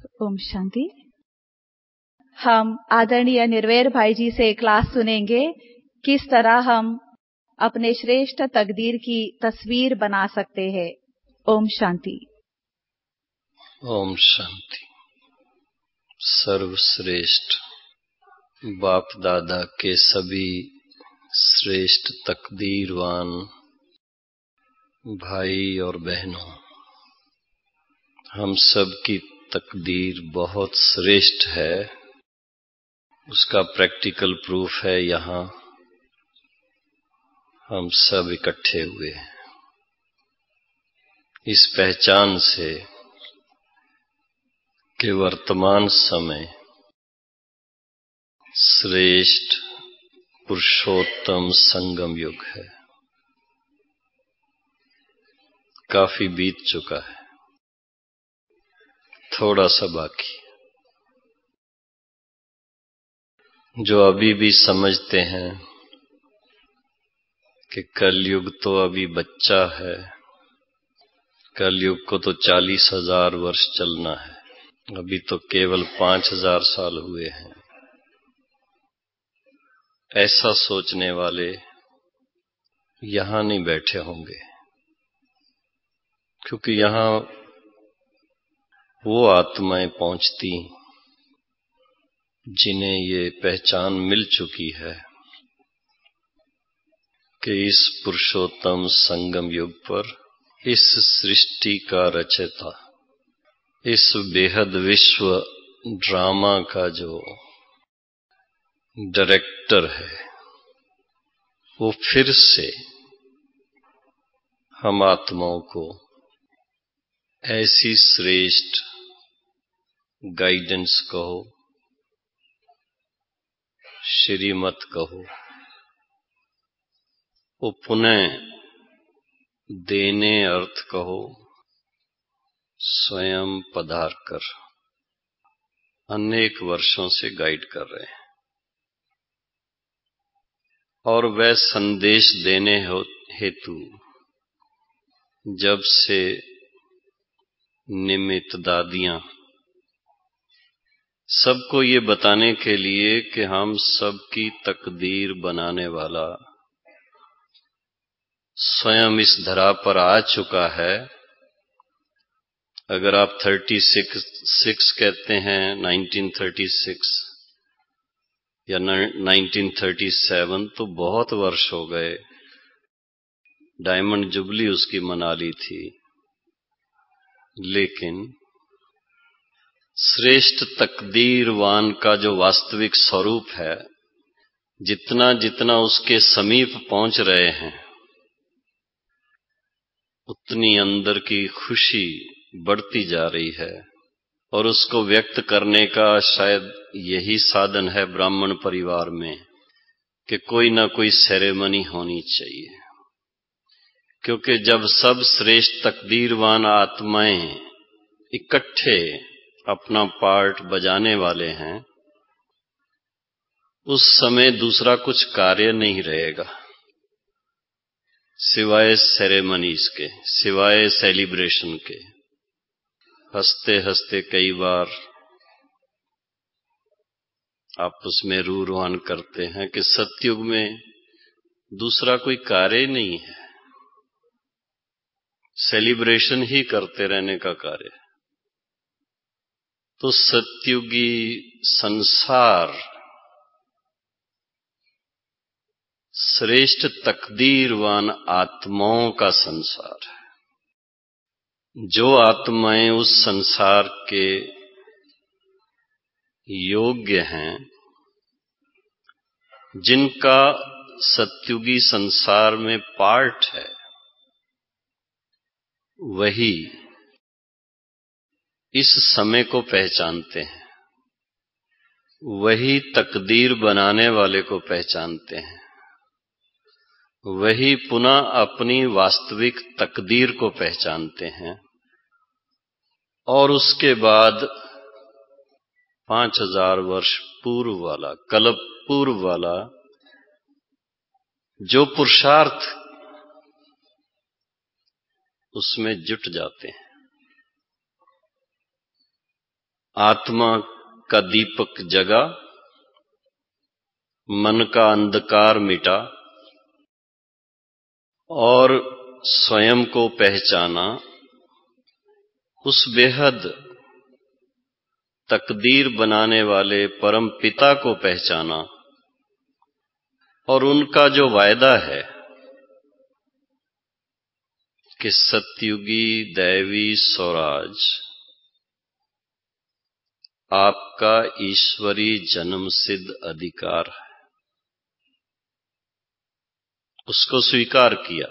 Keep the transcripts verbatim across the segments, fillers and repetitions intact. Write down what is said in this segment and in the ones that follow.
ओम शांति। हम आदरणीय निर्वैर भाई जी से क्लास सुनेंगे, किस तरह हम अपने श्रेष्ठ तकदीर की तस्वीर बना सकते हैं। ओम शांति। ओम शांति। सर्वश्रेष्ठ बाप दादा के सभी श्रेष्ठ तकदीरवान भाई और बहनों, हम सब की तकदीर बहुत श्रेष्ठ है। उसका प्रैक्टिकल प्रूफ है यहाँ हम सब इकट्ठे हुए हैं, इस पहचान से कि वर्तमान समय श्रेष्ठ पुरुषोत्तम संगम युग है। काफी बीत चुका है, थोड़ा सा बाकी। जो अभी भी समझते हैं कि कलयुग तो अभी बच्चा है, कलयुग को तो चालीस हजार वर्ष चलना है, अभी तो केवल पांच हजार साल हुए हैं, ऐसा सोचने वाले यहां नहीं बैठे होंगे, क्योंकि यहां वो आत्माएं पहुंचती जिन्हें ये पहचान मिल चुकी है कि इस पुरुषोत्तम संगम युग पर इस सृष्टि का रचयिता, इस बेहद विश्व ड्रामा का जो डायरेक्टर है, वो फिर से हम आत्माओं को ऐसी श्रेष्ठ गाइडेंस कहो, श्रीमत कहो, वो पुनः देने अर्थ कहो, स्वयं पधार कर अनेक वर्षों से गाइड कर रहे हैं। और वह संदेश देने हेतु जब से निमित्त दादियां सबको ये बताने के लिए कि हम सबकी तकदीर बनाने वाला स्वयं इस धरा पर आ चुका है। अगर आप छत्तीस सिक्स कहते हैं, नाइनटीन थर्टी सिक्स या नाइनटीन थर्टी सेवन, तो बहुत वर्ष हो गए। डायमंड जुबली उसकी मना ली थी, लेकिन श्रेष्ठ तकदीरवान का जो वास्तविक स्वरूप है, जितना जितना उसके समीप पहुंच रहे हैं, उतनी अंदर की खुशी बढ़ती जा रही है। और उसको व्यक्त करने का शायद यही साधन है ब्राह्मण परिवार में कि कोई ना कोई सेरेमनी होनी चाहिए, क्योंकि जब सब श्रेष्ठ तकदीरवान आत्माएं इकट्ठे अपना पार्ट बजाने वाले हैं, उस समय दूसरा कुछ कार्य नहीं रहेगा सिवाय सेरेमनीज के, सिवाय सेलिब्रेशन के। हंसते हंसते कई बार आपस में रूरवान करते हैं कि सतयुग में दूसरा कोई कार्य नहीं है, सेलिब्रेशन ही करते रहने का कार्य। तो सतयुगी संसार श्रेष्ठ तकदीरवान आत्माओं का संसार है। जो आत्माएं उस संसार के योग्य हैं, जिनका सतयुगी संसार में पार्ट है, वही इस समय को पहचानते हैं, वही तकदीर बनाने वाले को पहचानते हैं, वही पुनः अपनी वास्तविक तकदीर को पहचानते हैं। और उसके बाद पांच हजार वर्ष पूर्व वाला, कल्प पूर्व वाला जो पुरुषार्थ, उसमें जुट जाते हैं। आत्मा का दीपक जगा, मन का अंधकार मिटा और स्वयं को पहचाना, उस बेहद तकदीर बनाने वाले परम पिता को पहचाना और उनका जो वायदा है कि सतयुगी दैवी स्वराज आपका ईश्वरी जन्म सिद्ध अधिकार है, उसको स्वीकार किया।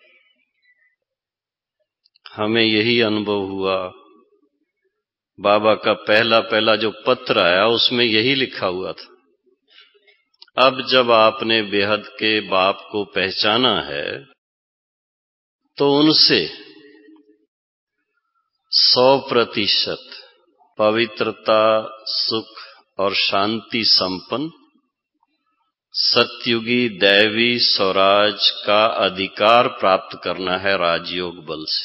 हमें यही अनुभव हुआ। बाबा का पहला पहला जो पत्र आया उसमें यही लिखा हुआ था। अब जब आपने बेहद के बाप को पहचाना है तो उनसे सौ प्रतिशत पवित्रता, सुख और शांति संपन्न सतयुगी दैवी स्वराज का अधिकार प्राप्त करना है राजयोग बल से।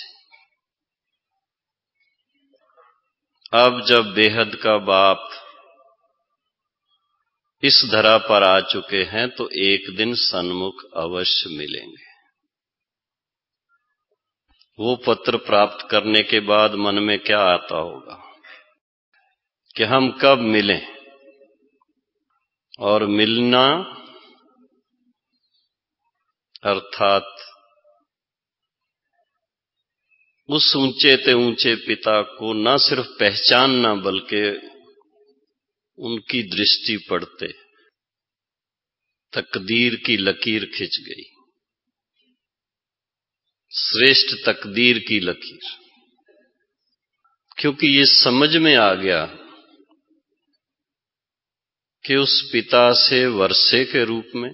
अब जब बेहद का बाप इस धरा पर आ चुके हैं तो एक दिन सन्मुख अवश्य मिलेंगे। वो पत्र प्राप्त करने के बाद मन में क्या आता होगा कि हम कब मिलें, और मिलना अर्थात उस ऊंचे ते ऊंचे पिता को न सिर्फ पहचानना बल्कि उनकी दृष्टि पड़ते तकदीर की लकीर खिंच गई, श्रेष्ठ तकदीर की लकीर। क्योंकि ये समझ में आ गया कि उस पिता से वर्षे के रूप में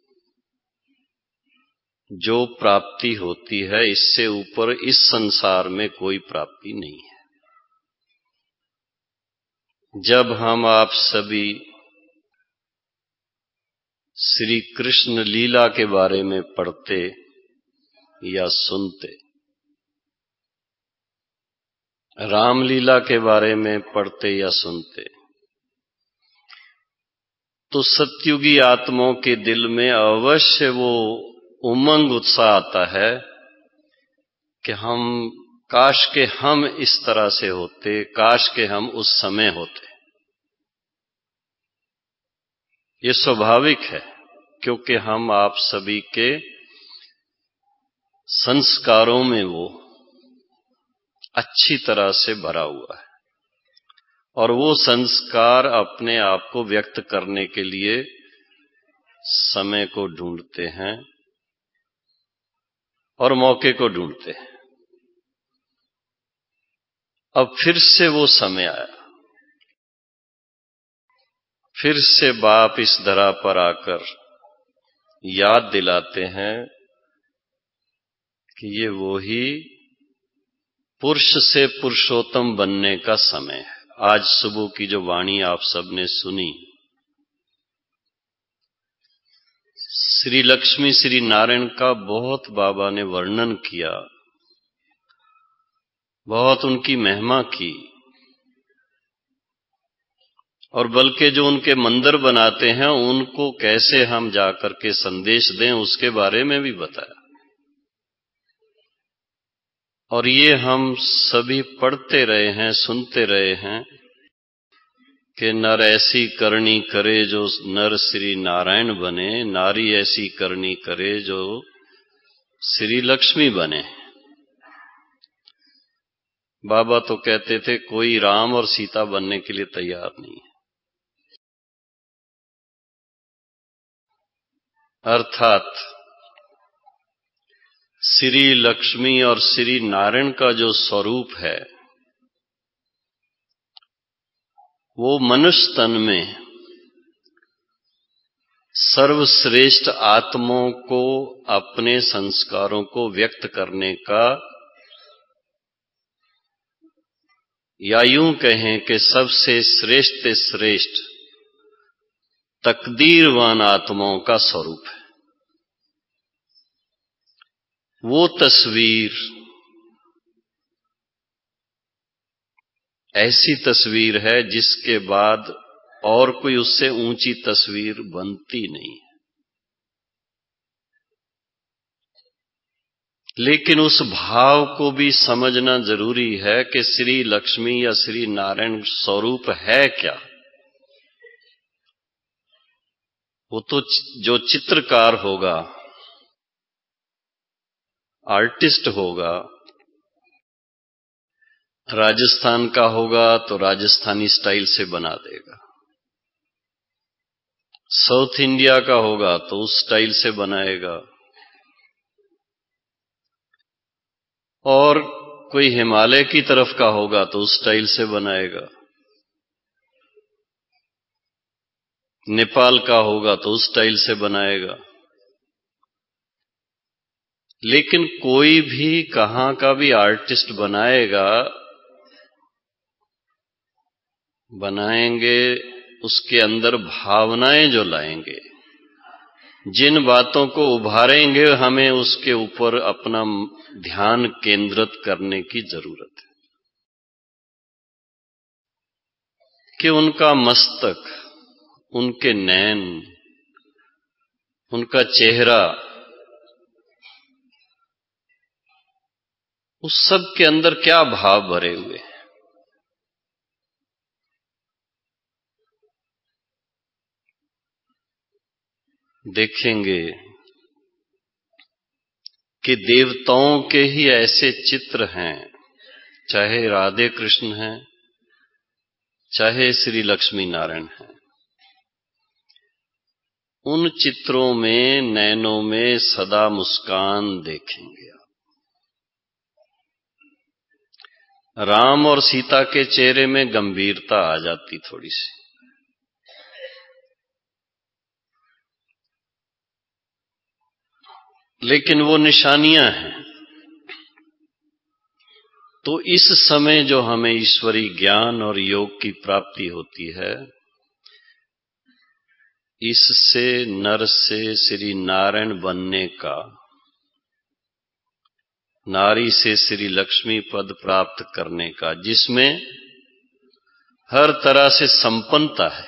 जो प्राप्ति होती है इससे ऊपर इस संसार में कोई प्राप्ति नहीं है। जब हम आप सभी श्री कृष्ण लीला के बारे में पढ़ते या सुनते, रामलीला के बारे में पढ़ते या सुनते, तो सतयुगी आत्माओं के दिल में अवश्य वो उमंग उत्साह आता है कि हम काश के हम इस तरह से होते, काश के हम उस समय होते। ये स्वाभाविक है क्योंकि हम आप सभी के संस्कारों में वो अच्छी तरह से भरा हुआ है और वो संस्कार अपने आप को व्यक्त करने के लिए समय को ढूंढते हैं और मौके को ढूंढते हैं। अब फिर से वो समय आया, फिर से बाप इस धरा पर आकर याद दिलाते हैं कि ये वो ही पुरुष से पुरुषोत्तम बनने का समय है। आज सुबह की जो वाणी आप सबने सुनी, श्री लक्ष्मी श्री नारायण का बहुत बाबा ने वर्णन किया, बहुत उनकी महिमा की, और बल्कि जो उनके मंदिर बनाते हैं उनको कैसे हम जाकर के संदेश दें उसके बारे में भी बताया। और ये हम सभी पढ़ते रहे हैं, सुनते रहे हैं कि नर ऐसी करनी करे जो नर श्री नारायण बने, नारी ऐसी करनी करे जो श्री लक्ष्मी बने। बाबा तो कहते थे कोई राम और सीता बनने के लिए तैयार नहीं है। अर्थात श्री लक्ष्मी और श्री नारायण का जो स्वरूप है वो मनुष्य तन में सर्वश्रेष्ठ आत्माओं को अपने संस्कारों को व्यक्त करने का, या यूं कहें कि सबसे श्रेष्ठ से श्रेष्ठ तकदीरवान आत्माओं का स्वरूप है। वो तस्वीर ऐसी तस्वीर है जिसके बाद और कोई उससे ऊंची तस्वीर बनती नहीं। लेकिन उस भाव को भी समझना जरूरी है कि श्री लक्ष्मी या श्री नारायण स्वरूप है क्या। वो तो जो चित्रकार होगा, आर्टिस्ट होगा, राजस्थान का होगा तो राजस्थानी स्टाइल से बना देगा, साउथ इंडिया का होगा तो उस स्टाइल से बनाएगा, और कोई हिमालय की तरफ का होगा तो उस स्टाइल से बनाएगा, नेपाल का होगा तो उस स्टाइल से बनाएगा। लेकिन कोई भी कहां का भी आर्टिस्ट बनाएगा, बनाएंगे उसके अंदर भावनाएं जो लाएंगे, जिन बातों को उभारेंगे, हमें उसके ऊपर अपना ध्यान केंद्रित करने की जरूरत है कि उनका मस्तक, उनके नैन, उनका चेहरा, उस सब के अंदर क्या भाव भरे हुए हैं। देखेंगे कि देवताओं के ही ऐसे चित्र हैं, चाहे राधे कृष्ण हैं, चाहे श्री लक्ष्मी नारायण हैं। उन चित्रों में, नैनों में सदा मुस्कान देखेंगे आप। राम और सीता के चेहरे में गंभीरता आ जाती थोड़ी सी, लेकिन वो निशानियां हैं। तो इस समय जो हमें ईश्वरी ज्ञान और योग की प्राप्ति होती है, इससे नर से श्री नारायण बनने का, नारी से श्री लक्ष्मी पद प्राप्त करने का, जिसमें हर तरह से संपन्नता है,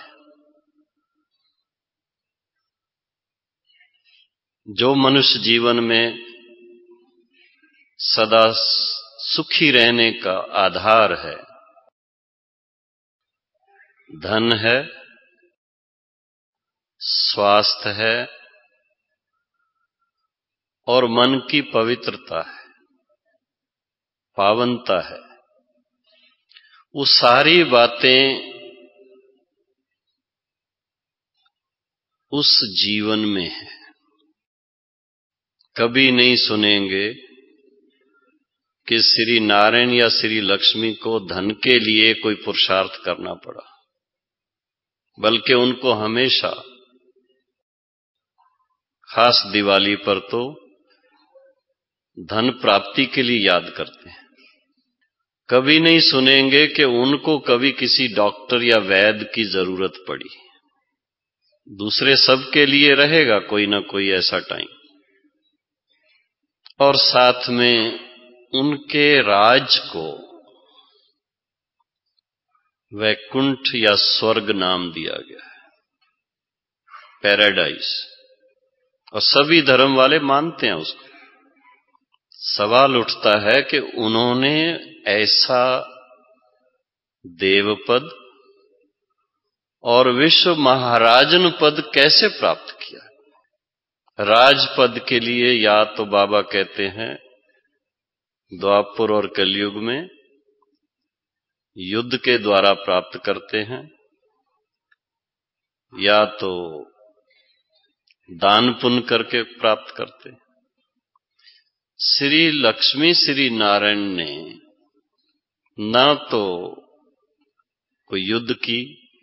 जो मनुष्य जीवन में सदा सुखी रहने का आधार है। धन है, स्वास्थ्य है और मन की पवित्रता है, पावनता है। वो सारी बातें उस जीवन में है। कभी नहीं सुनेंगे कि श्री नारायण या श्री लक्ष्मी को धन के लिए कोई पुरुषार्थ करना पड़ा, बल्कि उनको हमेशा, खास दिवाली पर तो धन प्राप्ति के लिए याद करते हैं। कभी नहीं सुनेंगे कि उनको कभी किसी डॉक्टर या वैद्य की जरूरत पड़ी। दूसरे सब के लिए रहेगा कोई ना कोई ऐसा टाइम, और साथ में उनके राज को वैकुंठ या स्वर्ग नाम दिया गया है, पैराडाइज, और सभी धर्म वाले मानते हैं उसको। सवाल उठता है कि उन्होंने ऐसा देवपद और विश्व महाराजन पद कैसे प्राप्त किया। राजपद के लिए या तो बाबा कहते हैं द्वापर और कलयुग में युद्ध के द्वारा प्राप्त करते हैं, या तो दान पुण्य करके प्राप्त करते हैं। श्री लक्ष्मी श्री नारायण ने न तो कोई युद्ध की,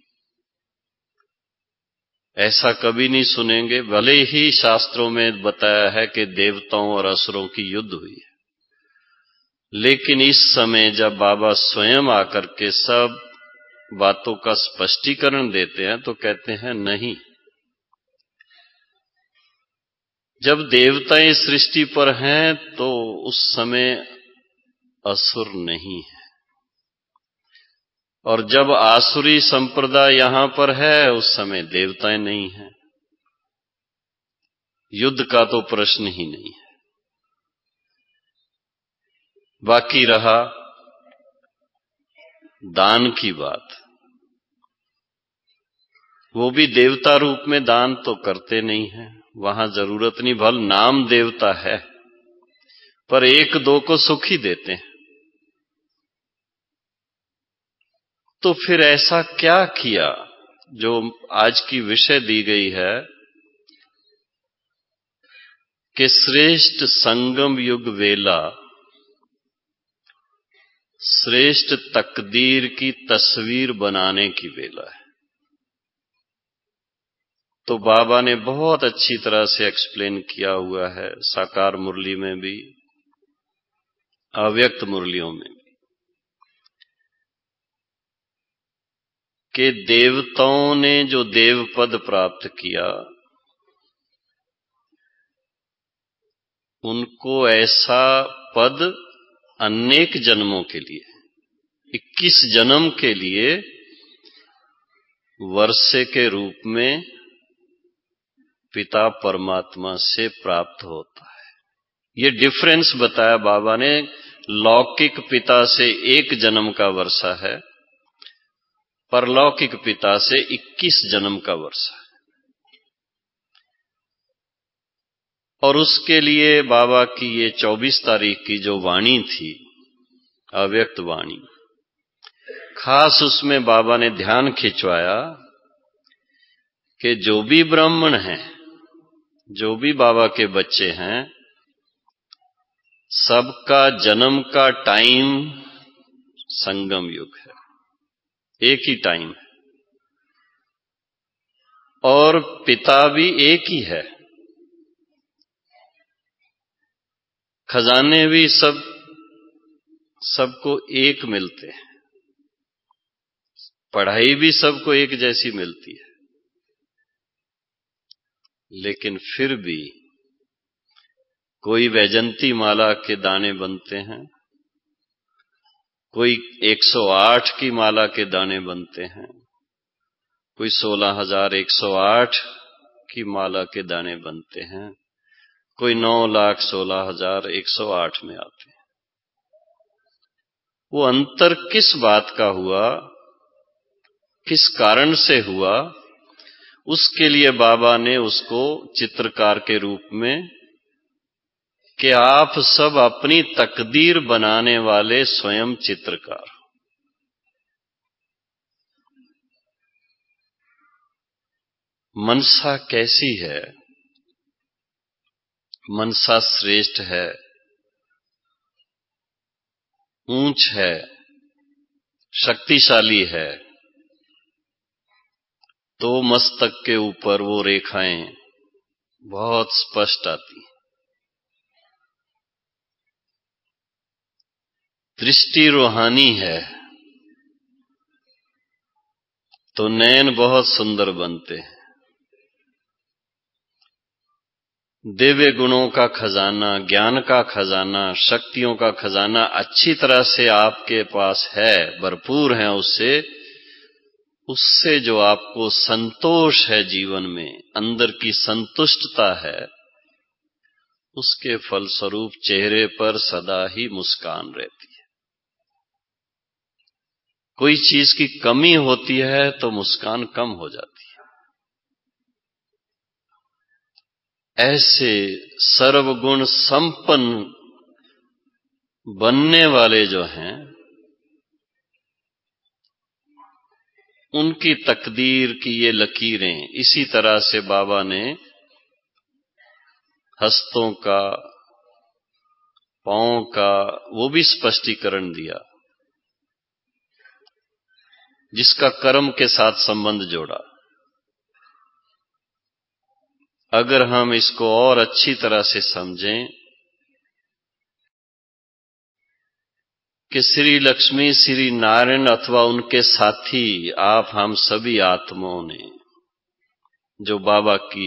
ऐसा कभी नहीं सुनेंगे। भले ही शास्त्रों में बताया है कि देवताओं और असुरों की युद्ध हुई है, लेकिन इस समय जब बाबा स्वयं आकर के सब बातों का स्पष्टीकरण देते हैं तो कहते हैं नहीं, जब देवताएं सृष्टि पर हैं तो उस समय असुर नहीं है। और जब आसुरी संप्रदाय यहां पर है उस समय देवताएं नहीं हैं, युद्ध का तो प्रश्न ही नहीं है। बाकी रहा दान की बात, वो भी देवता रूप में दान तो करते नहीं है, वहां जरूरत नहीं, भल नाम देवता है पर एक दो को सुख ही देते हैं। तो फिर ऐसा क्या किया जो आज की विषय दी गई है कि श्रेष्ठ संगम युग वेला, श्रेष्ठ तकदीर की तस्वीर बनाने की वेला है। तो बाबा ने बहुत अच्छी तरह से एक्सप्लेन किया हुआ है, साकार मुरली में भी, अव्यक्त मुरलियों में भी, कि देवताओं ने जो देव पद प्राप्त किया उनको ऐसा पद अनेक जन्मों के लिए, इक्कीस जन्म के लिए वर्षे के रूप में पिता परमात्मा से प्राप्त होता है। ये डिफरेंस बताया बाबा ने। लौकिक पिता से एक जन्म का वर्षा है, परलौकिक पिता से इक्कीस जन्म का वर्षा है। और उसके लिए बाबा की ये चौबीस तारीख की जो वाणी थी, अव्यक्त वाणी, खास उसमें बाबा ने ध्यान खिंचवाया कि जो भी ब्राह्मण हैं, जो भी बाबा के बच्चे हैं, सबका जन्म का टाइम संगम युग है, एक ही टाइम है, और पिता भी एक ही है, खजाने भी सब सबको एक मिलते हैं, पढ़ाई भी सबको एक जैसी मिलती है, लेकिन फिर भी कोई वैजंती माला के दाने बनते हैं, कोई एक सौ आठ की माला के दाने बनते हैं, कोई सोलह हजार एक सौ आठ की माला के दाने बनते हैं, कोई नौ लाख सोलह हजार एक सौ आठ में आते हैं। वो अंतर किस बात का हुआ, किस कारण से हुआ, उसके लिए बाबा ने उसको चित्रकार के रूप में, कि आप सब अपनी तकदीर बनाने वाले स्वयं चित्रकार। मनसा कैसी है? मनसा श्रेष्ठ है, ऊंच है, शक्तिशाली है, तो मस्तक के ऊपर वो रेखाएं बहुत स्पष्ट आती। दृष्टि रूहानी है तो नयन बहुत सुंदर बनते हैं। दिव्य गुणों का खजाना, ज्ञान का खजाना, शक्तियों का खजाना अच्छी तरह से आपके पास है, भरपूर है, उससे उससे जो आपको संतोष है जीवन में, अंदर की संतुष्टता है, उसके फलस्वरूप चेहरे पर सदा ही मुस्कान रहती है। कोई चीज की कमी होती है तो मुस्कान कम हो जाती है। ऐसे सर्वगुण संपन्न बनने वाले जो हैं, उनकी तकदीर की ये लकीरें, इसी तरह से बाबा ने हस्तों का, पांव का, वो भी स्पष्टीकरण दिया, जिसका कर्म के साथ संबंध जोड़ा। अगर हम इसको और अच्छी तरह से समझें कि श्री लक्ष्मी, श्री नारायण अथवा उनके साथी आप हम सभी आत्माओं ने जो बाबा की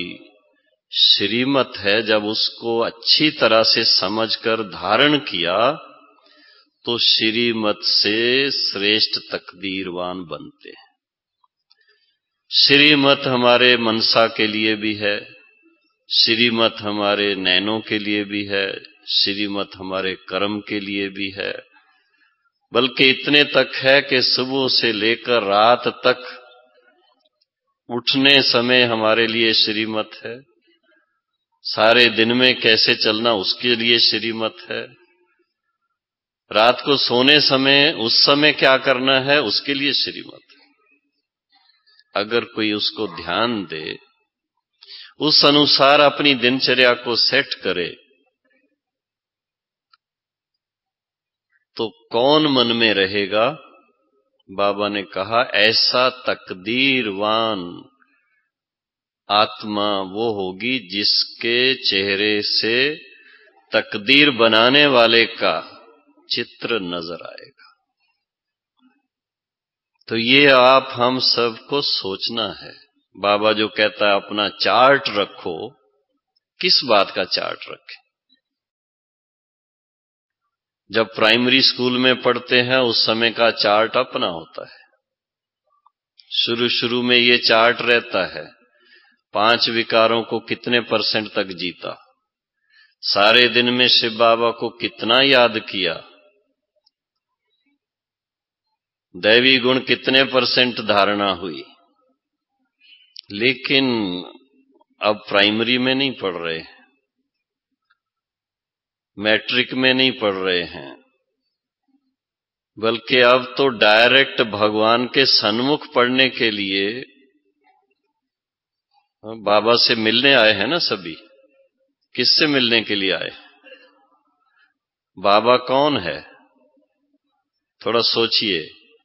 श्रीमत है, जब उसको अच्छी तरह से समझकर धारण किया, तो श्रीमत से श्रेष्ठ तकदीरवान बनते हैं। श्रीमत हमारे मनसा के लिए भी है, श्रीमत हमारे नैनों के लिए भी है, श्रीमत हमारे कर्म के लिए भी है, बल्कि इतने तक है कि सुबह से लेकर रात तक उठने समय हमारे लिए श्रीमत है, सारे दिन में कैसे चलना उसके लिए श्रीमत है, रात को सोने समय उस समय क्या करना है उसके लिए श्रीमत है। अगर कोई उसको ध्यान दे, उस अनुसार अपनी दिनचर्या को सेट करे, तो कौन मन में रहेगा? बाबा ने कहा ऐसा तकदीरवान आत्मा वो होगी जिसके चेहरे से तकदीर बनाने वाले का चित्र नजर आएगा। तो ये आप हम सबको सोचना है। बाबा जो कहता है अपना चार्ट रखो, किस बात का चार्ट रखें? जब प्राइमरी स्कूल में पढ़ते हैं उस समय का चार्ट अपना होता है। शुरू शुरू में ये चार्ट रहता है, पांच विकारों को कितने परसेंट तक जीता, सारे दिन में शिव बाबा को कितना याद किया, दैवी गुण कितने परसेंट धारणा हुई। लेकिन अब प्राइमरी में नहीं पढ़ रहे, मैट्रिक में नहीं पढ़ रहे हैं, बल्कि अब तो डायरेक्ट भगवान के सन्मुख पढ़ने के लिए बाबा से मिलने आए हैं ना सभी। किससे मिलने के लिए आए? बाबा कौन है? थोड़ा सोचिए।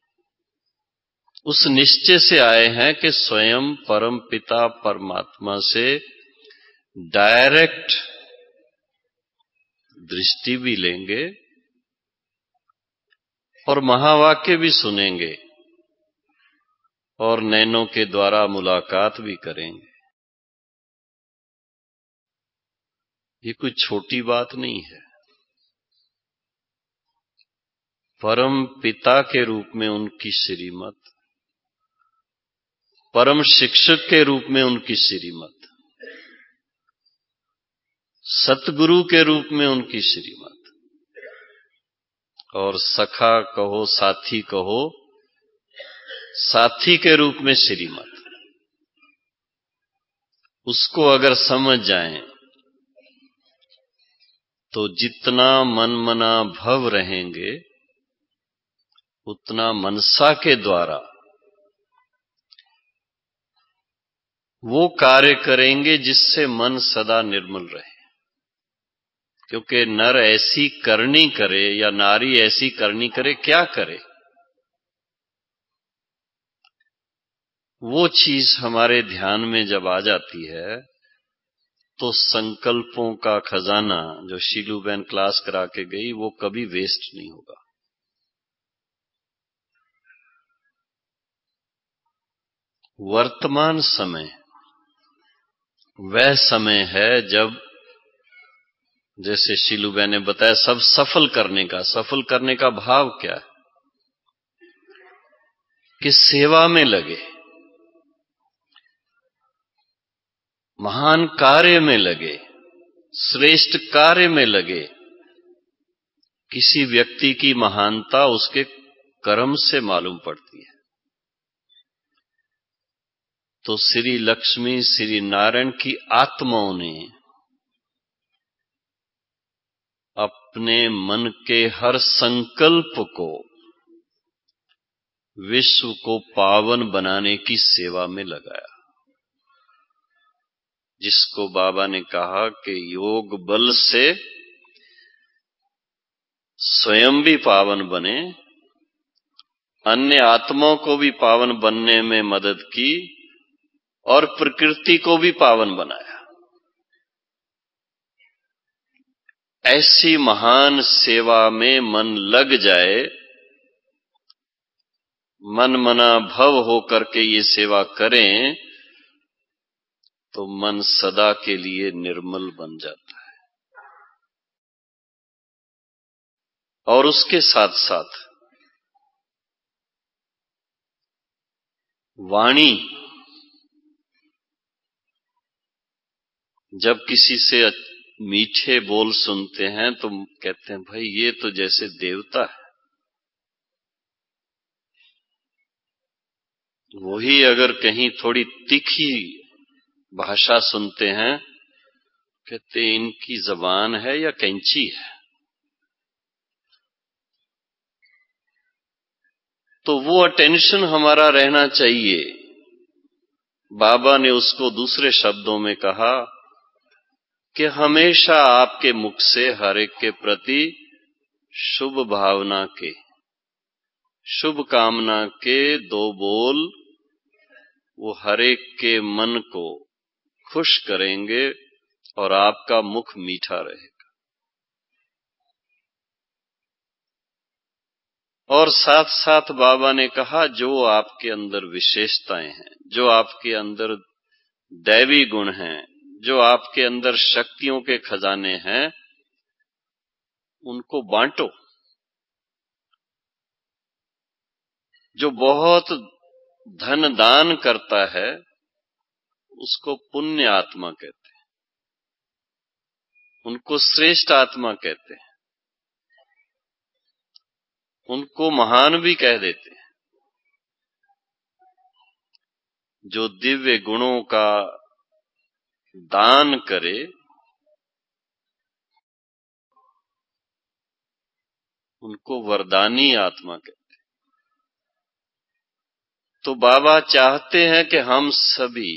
उस निश्चय से आए हैं कि स्वयं परम पिता परमात्मा से डायरेक्ट दृष्टि भी लेंगे और महावाक्य भी सुनेंगे और नैनों के द्वारा मुलाकात भी करेंगे। ये कोई छोटी बात नहीं है। परम पिता के रूप में उनकी श्रीमत, परम शिक्षक के रूप में उनकी श्रीमत, सतगुरु के रूप में उनकी श्रीमत, और सखा कहो साथी कहो, साथी के रूप में श्रीमत। उसको अगर समझ जाएं तो जितना मन मना भव रहेंगे उतना मनसा के द्वारा वो कार्य करेंगे जिससे मन सदा निर्मल रहे। क्योंकि नर ऐसी करनी करे या नारी ऐसी करनी करे, क्या करे? वो चीज हमारे ध्यान में जब आ जाती है तो संकल्पों का खजाना जो शीलू बहन क्लास करा के गई वो कभी वेस्ट नहीं होगा। वर्तमान समय वह समय है जब, जैसे शीलू बहन ने बताया, सब सफल करने का, सफल करने का भाव क्या है? कि सेवा में लगे, महान कार्य में लगे, श्रेष्ठ कार्य में लगे। किसी व्यक्ति की महानता उसके कर्म से मालूम पड़ती है। तो श्री लक्ष्मी श्री नारायण की आत्माओं ने अपने मन के हर संकल्प को विश्व को पावन बनाने की सेवा में लगाया, जिसको बाबा ने कहा कि योग बल से स्वयं भी पावन बने, अन्य आत्माओं को भी पावन बनने में मदद की और प्रकृति को भी पावन बनाया। ऐसी महान सेवा में मन लग जाए, मन मना भव होकर के ये सेवा करें, तो मन सदा के लिए निर्मल बन जाता है। और उसके साथ साथ वाणी, जब किसी से मीठे बोल सुनते हैं तो कहते हैं भाई ये तो जैसे देवता है। वही अगर कहीं थोड़ी तीखी भाषा सुनते हैं, कहते इनकी जबान है या कैंची है। तो वो अटेंशन हमारा रहना चाहिए। बाबा ने उसको दूसरे शब्दों में कहा कि हमेशा आपके मुख से हर एक के प्रति शुभ भावना के, शुभ कामना के दो बोल वो हर एक के मन को खुश करेंगे और आपका मुख मीठा रहेगा। और साथ साथ बाबा ने कहा जो आपके अंदर विशेषताएं हैं, जो आपके अंदर दैवी गुण हैं, जो आपके अंदर शक्तियों के खजाने हैं, उनको बांटो। जो बहुत धन दान करता है उसको पुण्य आत्मा कहते हैं, उनको श्रेष्ठ आत्मा कहते हैं, उनको महान भी कह देते हैं। जो दिव्य गुणों का दान करे उनको वरदानी आत्मा कहते हैं। तो बाबा चाहते हैं कि हम सभी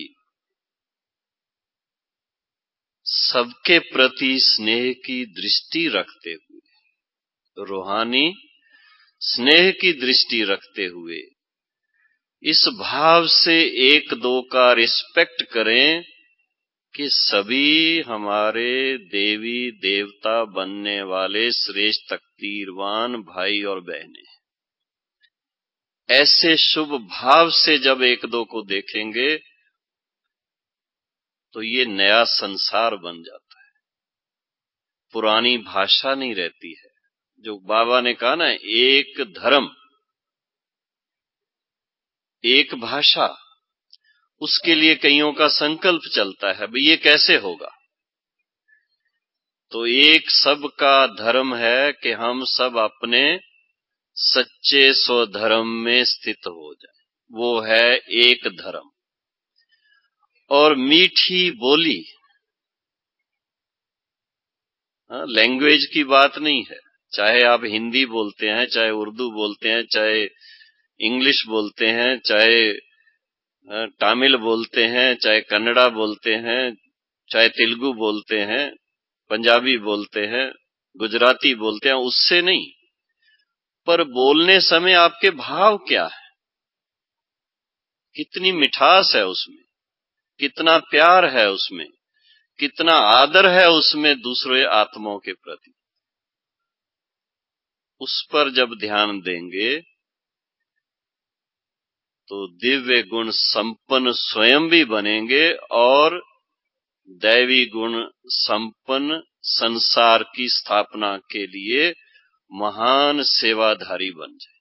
सबके प्रति स्नेह की दृष्टि रखते हुए, रूहानी स्नेह की दृष्टि रखते हुए, इस भाव से एक दो का रिस्पेक्ट करें कि सभी हमारे देवी देवता बनने वाले श्रेष्ठ तकदीरवान भाई और बहनें। ऐसे शुभ भाव से जब एक दो को देखेंगे तो ये नया संसार बन जाता है, पुरानी भाषा नहीं रहती है। जो बाबा ने कहा ना, एक धर्म एक भाषा, उसके लिए कईयों का संकल्प चलता है, भाई ये कैसे होगा। तो एक सबका धर्म है कि हम सब अपने सच्चे स्वधर्म में स्थित हो जाए, वो है एक धर्म। और मीठी बोली, लैंग्वेज की बात नहीं है, चाहे आप हिंदी बोलते हैं, चाहे उर्दू बोलते हैं, चाहे इंग्लिश बोलते हैं, चाहे तमिल बोलते हैं, चाहे कन्नड़ा बोलते हैं, चाहे तेलुगु बोलते हैं, पंजाबी बोलते हैं, गुजराती बोलते हैं, उससे नहीं, पर बोलने समय आपके भाव क्या है, कितनी मिठास है उसमें, कितना प्यार है उसमें, कितना आदर है उसमें दूसरे आत्माओं के प्रति। उस पर जब ध्यान देंगे तो दिव्य गुण संपन्न स्वयं भी बनेंगे और दैवी गुण संपन्न संसार की स्थापना के लिए महान सेवाधारी बन जाए।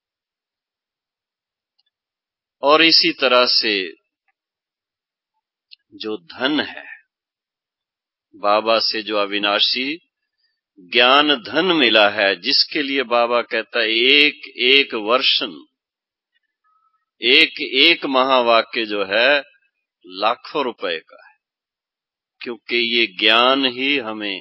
और इसी तरह से जो धन है, बाबा से जो अविनाशी ज्ञान धन मिला है, जिसके लिए बाबा कहता है एक एक वर्षन, एक एक महावाक्य जो है लाखों रुपए का है, क्योंकि ये ज्ञान ही हमें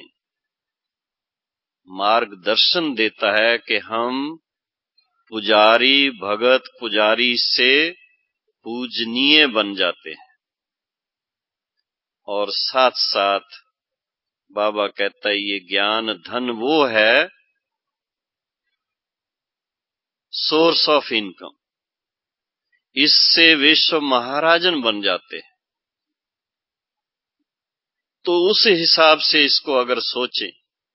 मार्गदर्शन देता है कि हम पुजारी, भगत पुजारी से पूजनीय बन जाते हैं। और साथ साथ बाबा कहता है ये ज्ञान धन वो है सोर्स ऑफ इनकम, इससे विश्व महाराजन बन जाते हैं। तो उस हिसाब से इसको अगर सोचें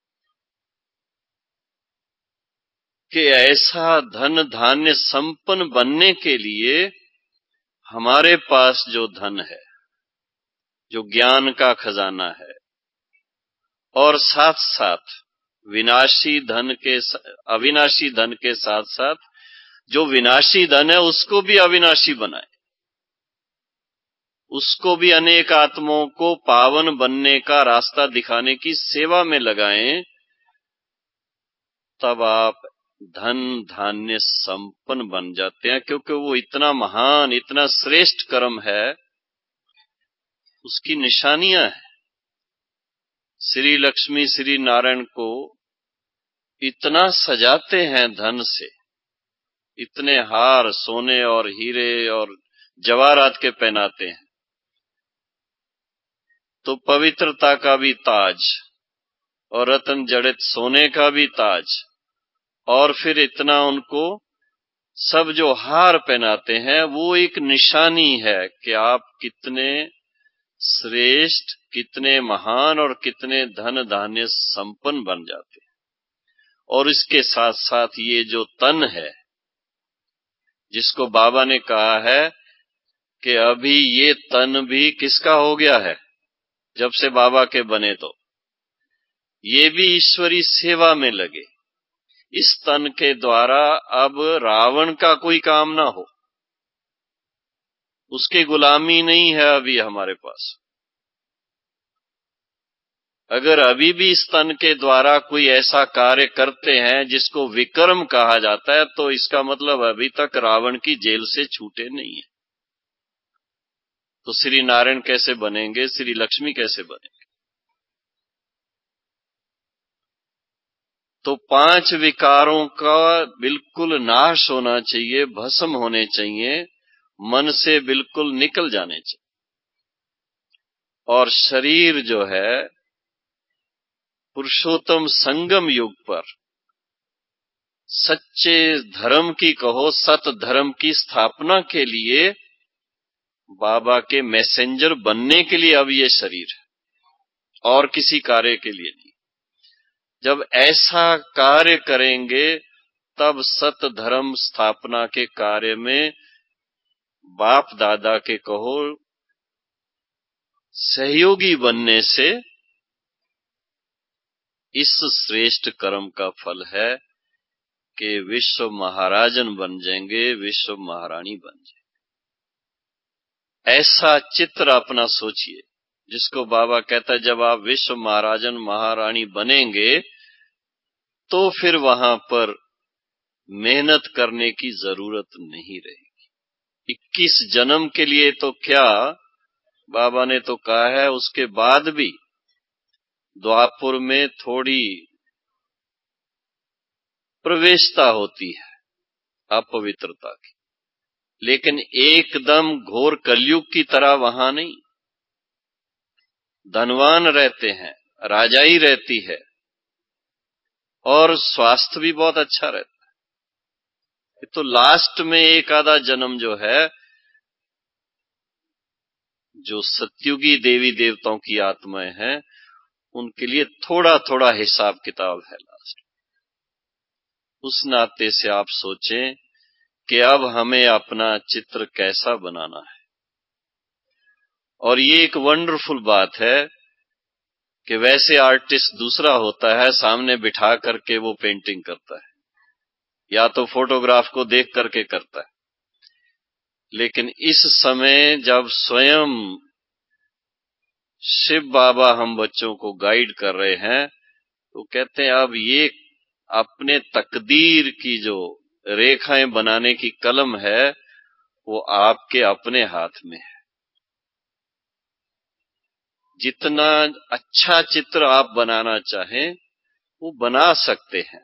कि ऐसा धन धान्य संपन्न बनने के लिए हमारे पास जो धन है, जो ज्ञान का खजाना है, और साथ साथ विनाशी धन के अविनाशी धन के साथ साथ जो विनाशी धन है उसको भी अविनाशी बनाए, उसको भी अनेक आत्माओं को पावन बनने का रास्ता दिखाने की सेवा में लगाएं, तब आप धन धान्य संपन्न बन जाते हैं। क्योंकि वो इतना महान, इतना श्रेष्ठ कर्म है, उसकी निशानियां हैं। श्री लक्ष्मी श्री नारायण को इतना सजाते हैं धन से, इतने हार सोने और हीरे और जवाहरात के पहनाते हैं, तो पवित्रता का भी ताज और रत्न जड़ित सोने का भी ताज, और फिर इतना उनको सब जो हार पहनाते हैं वो एक निशानी है कि आप कितने श्रेष्ठ, कितने महान और कितने धन धान्य संपन्न बन जाते हैं। और इसके साथ साथ ये जो तन है, जिसको बाबा ने कहा है कि अभी ये तन भी किसका हो गया है, जब से बाबा के बने, तो ये भी ईश्वरी सेवा में लगे। इस तन के द्वारा अब रावण का कोई काम ना हो, उसकी गुलामी नहीं है अभी हमारे पास। अगर अभी भी इस तन के द्वारा कोई ऐसा कार्य करते हैं जिसको विक्रम कहा जाता है, तो इसका मतलब अभी तक रावण की जेल से छूटे नहीं है। तो श्री नारायण कैसे बनेंगे, श्री लक्ष्मी कैसे बनेंगे? तो पांच विकारों का बिल्कुल नाश होना चाहिए, भस्म होने चाहिए, मन से बिल्कुल निकल जाने चाहिए। और शरीर जो है पुरुषोत्तम संगम युग पर सच्चे धर्म की कहो सत धर्म की स्थापना के लिए, बाबा के मैसेंजर बनने के लिए अब ये शरीर है, और किसी कार्य के लिए नहीं। जब ऐसा कार्य करेंगे तब सत धर्म स्थापना के कार्य में बाप दादा के कहो सहयोगी बनने से इस श्रेष्ठ कर्म का फल है कि विश्व महाराजन बन जाएंगे, विश्व महारानी बन जाएंगे। ऐसा चित्र अपना सोचिए, जिसको बाबा कहता है जब आप विश्व महाराजन महारानी बनेंगे तो फिर वहां पर मेहनत करने की जरूरत नहीं रहेगी। इक्कीस जन्म के लिए तो क्या, बाबा ने तो कहा है उसके बाद भी द्वापुर में थोड़ी प्रवेशता होती है अपवित्रता की, लेकिन एकदम घोर कलयुग की तरह वहां नहीं। धनवान रहते हैं, राजाई रहती है, और स्वास्थ्य भी बहुत अच्छा रहता है। तो लास्ट में एक आधा जन्म जो है, जो सत्युगी देवी देवताओं की आत्माएं हैं, उनके लिए थोड़ा थोड़ा हिसाब किताब है लास्ट। उस नाते से आप सोचें कि अब हमें अपना चित्र कैसा बनाना है। और ये एक वंडरफुल बात है कि वैसे आर्टिस्ट दूसरा होता है, सामने बिठा करके वो पेंटिंग करता है या तो फोटोग्राफ को देख करके करता है, लेकिन इस समय जब स्वयं शिव बाबा हम बच्चों को गाइड कर रहे हैं, तो कहते हैं अब ये अपने तकदीर की जो रेखाएं बनाने की कलम है वो आपके अपने हाथ में है। जितना अच्छा चित्र आप बनाना चाहें वो बना सकते हैं।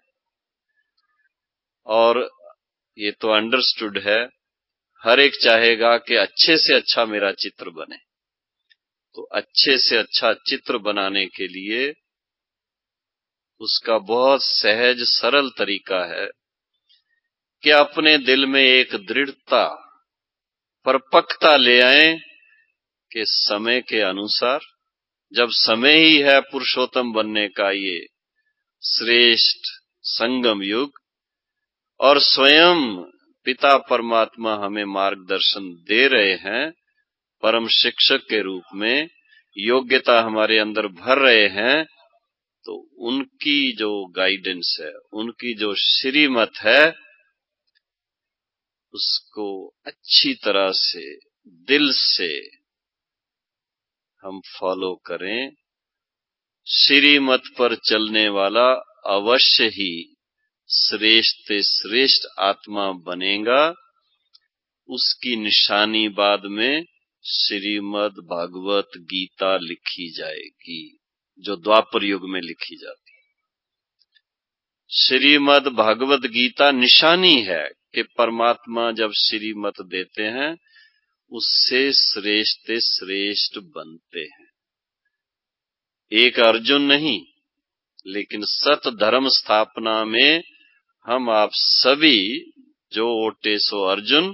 और ये तो अंडरस्टूड है, हर एक चाहेगा कि अच्छे से अच्छा मेरा चित्र बने। तो अच्छे से अच्छा चित्र बनाने के लिए उसका बहुत सहज सरल तरीका है कि अपने दिल में एक दृढ़ता, परपक्वता ले आएं कि समय के अनुसार, जब समय ही है पुरुषोत्तम बनने का ये श्रेष्ठ संगम युग, और स्वयं पिता परमात्मा हमें मार्गदर्शन दे रहे हैं, परम शिक्षक के रूप में योग्यता हमारे अंदर भर रहे हैं तो उनकी जो गाइडेंस है, उनकी जो श्रीमत है, उसको अच्छी तरह से दिल से हम फॉलो करें। श्रीमत पर चलने वाला अवश्य ही श्रेष्ठ से श्रेष्ठ आत्मा बनेगा। उसकी निशानी बाद में श्रीमद् भागवत गीता लिखी जाएगी, जो द्वापर युग में लिखी जाती है। श्रीमद् भागवत गीता निशानी है कि परमात्मा जब श्रीमत देते हैं, उससे श्रेष्ठ से श्रेष्ठ बनते हैं। एक अर्जुन नहीं, लेकिन सत धर्म स्थापना में हम आप सभी जो ओटे सो अर्जुन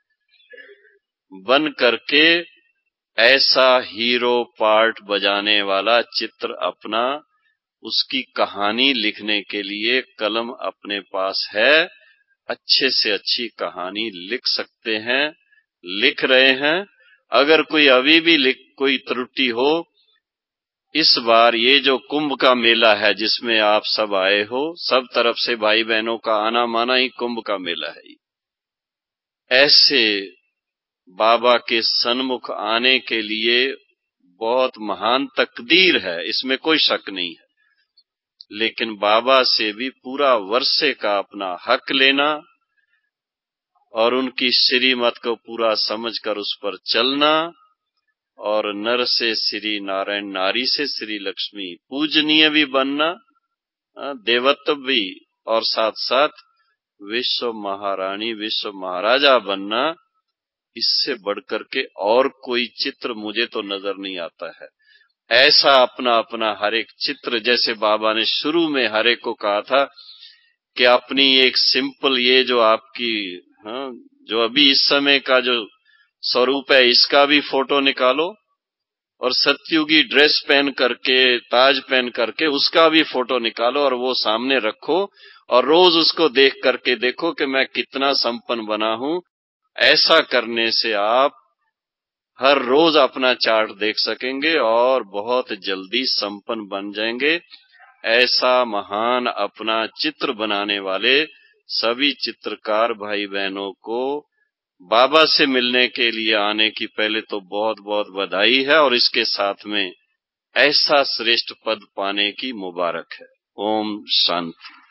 बन करके ऐसा हीरो पार्ट बजाने वाला चित्र अपना, उसकी कहानी लिखने के लिए कलम अपने पास है, अच्छे से अच्छी कहानी लिख सकते हैं, लिख रहे हैं। अगर कोई अभी भी लिख कोई त्रुटि हो, इस बार ये जो कुंभ का मेला है जिसमें आप सब आए हो, सब तरफ से भाई बहनों का आना माना ही कुंभ का मेला है। ऐसे बाबा के सन्मुख आने के लिए बहुत महान तकदीर है, इसमें कोई शक नहीं है। लेकिन बाबा से भी पूरा वर्षे का अपना हक लेना और उनकी श्रीमत को पूरा समझकर उस पर चलना, और नर से श्री नारायण, नारी से श्री लक्ष्मी, पूजनीय भी बनना, देवत्व भी, और साथ साथ विश्व महारानी, विश्व महाराजा बनना, इससे बढ़कर के और कोई चित्र मुझे तो नजर नहीं आता है। ऐसा अपना अपना हर एक चित्र, जैसे बाबा ने शुरू में हर एक को कहा था कि अपनी एक सिंपल ये जो आपकी हाँ, जो अभी इस समय का जो स्वरूप है, इसका भी फोटो निकालो, और सत्युगी ड्रेस पहन करके, ताज पहन करके उसका भी फोटो निकालो और वो सामने रखो, और रोज उसको देख करके देखो कि मैं कितना संपन्न बना हूं। ऐसा करने से आप हर रोज अपना चार्ट देख सकेंगे और बहुत जल्दी संपन्न बन जाएंगे। ऐसा महान अपना चित्र बनाने वाले सभी चित्रकार भाई बहनों को बाबा से मिलने के लिए आने की पहले तो बहुत बहुत बधाई है, और इसके साथ में ऐसा श्रेष्ठ पद पाने की मुबारक है। ओम शांति।